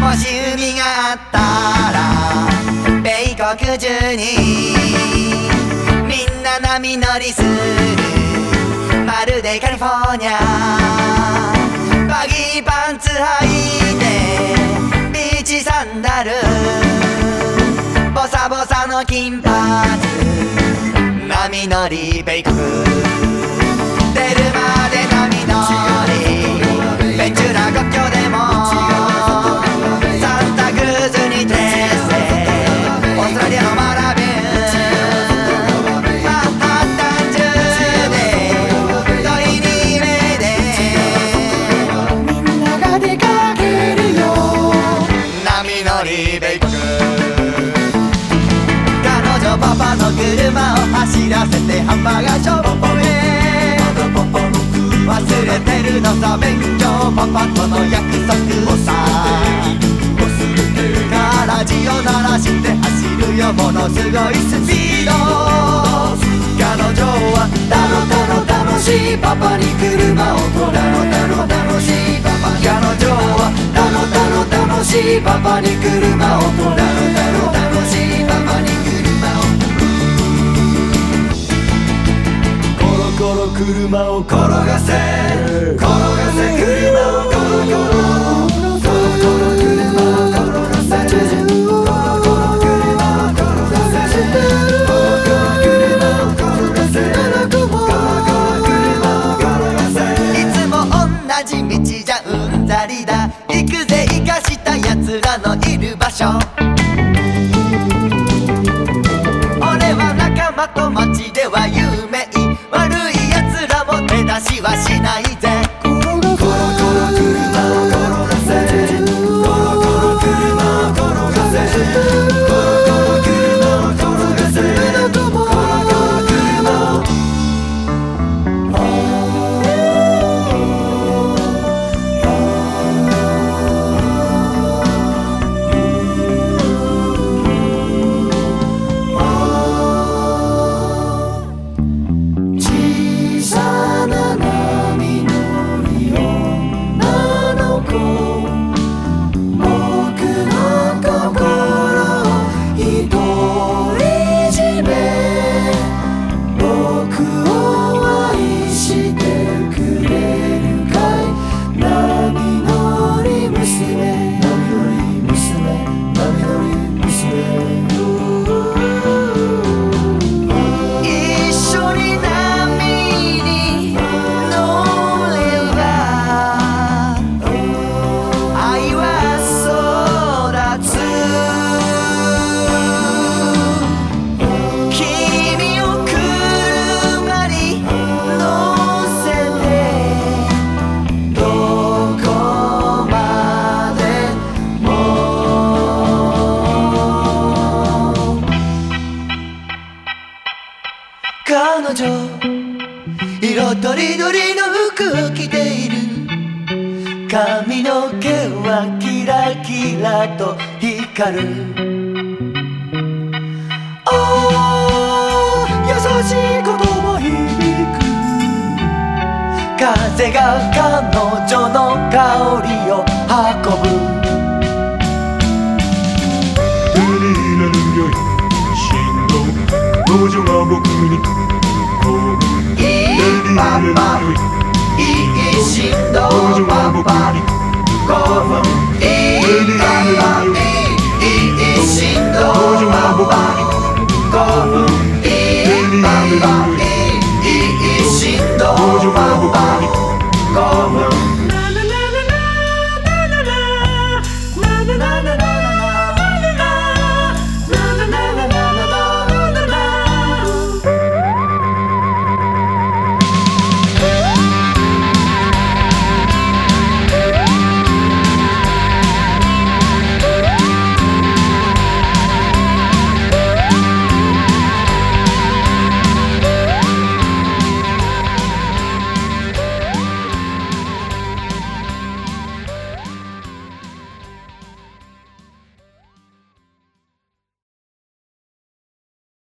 もし海があったら米国中にみんな波乗りするまるでカリフォルニアバギーパンツ履いてビーチサンダルボサボサの金髪波乗り米国出るまで波乗りベンチュラ国境でもサンタクルーズにテレスでオーストラリアのマラビューマンハッタン中で遠いに目でみんなが出かけるよ波乗り米国彼女パパの車を走らせてハンバーガーショップへ忘れてるのさ勉強パパとの約束をさガラジを鳴らして走るよものすごいスピード彼女は楽しいパパに車を取られ楽しいパパ彼女は楽しいパパに車を取られ楽しいパパに車をコロ車を転がせ車をコロコロ車を転がせいつも同じ道じゃうんざりだ行くぜ生かしたやつらのいる場所俺は仲間と街では有名悪い奴らも手出しはしないぜコロコロ車を転がせコロコロ車を転がせコロコロ車を転がせコロコロ車を彼女色とりどりの服を着ている髪の毛はキラキラと光る優しい言葉響く風が彼女の香りを運ぶ気になるよ振動彼女が僕にこういいパパいい振動パパ